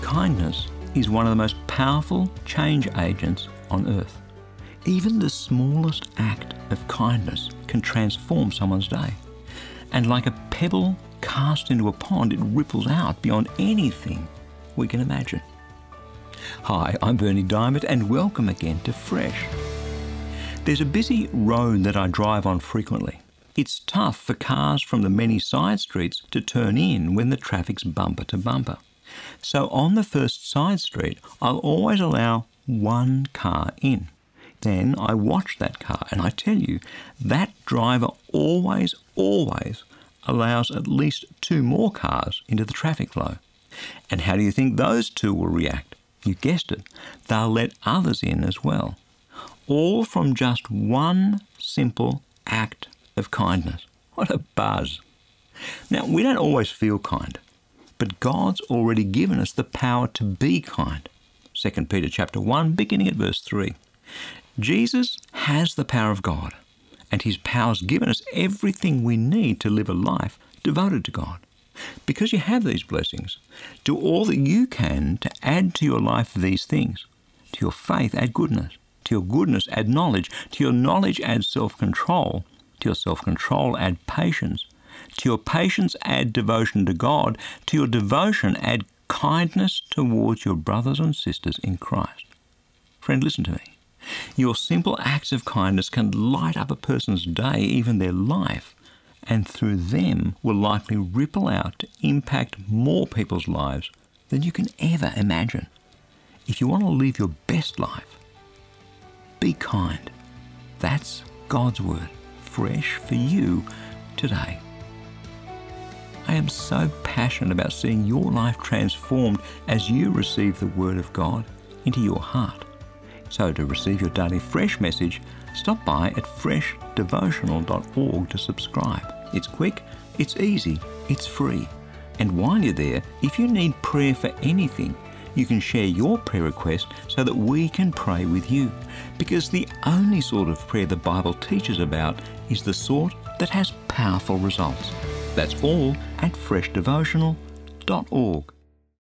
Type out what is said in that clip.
Kindness is one of the most powerful change agents on earth. Even the smallest act of kindness can transform someone's day. And like a pebble cast into a pond, it ripples out beyond anything we can imagine. Hi, I'm Berni Dymet and welcome again to Fresh. There's a busy road that I drive on frequently. It's tough for cars from the many side streets to turn in when the traffic's bumper to bumper. So on the first side street, I'll always allow one car in. Then I watch that car and I tell you, that driver always allows at least two more cars into the traffic flow. And how do you think those two will react? You guessed it, they'll let others in as well. All from just one simple act of kindness. What a buzz. Now, we don't always feel kind, but God's already given us the power to be kind. 2 Peter chapter 1, beginning at verse 3. Jesus has the power of God, and his power's given us everything we need to live a life devoted to God. Because you have these blessings, do all that you can to add to your life these things. To your faith, add goodness. To your goodness, add knowledge. To your knowledge, add self-control. To your self-control, add patience. To your patience, add devotion to God. To your devotion, add kindness towards your brothers and sisters in Christ. Friend, listen to me. Your simple acts of kindness can light up a person's day, even their life, and through them will likely ripple out to impact more people's lives than you can ever imagine. If you want to live your best life, be kind. That's God's word, fresh for you today. I am so passionate about seeing your life transformed as you receive the word of God into your heart. So to receive your daily Fresh message, stop by at freshdevotional.org to subscribe. It's quick, it's easy, it's free. And while you're there, if you need prayer for anything, you can share your prayer request so that we can pray with you. Because the only sort of prayer the Bible teaches about is the sort that has powerful results. That's all at freshdevotional.org.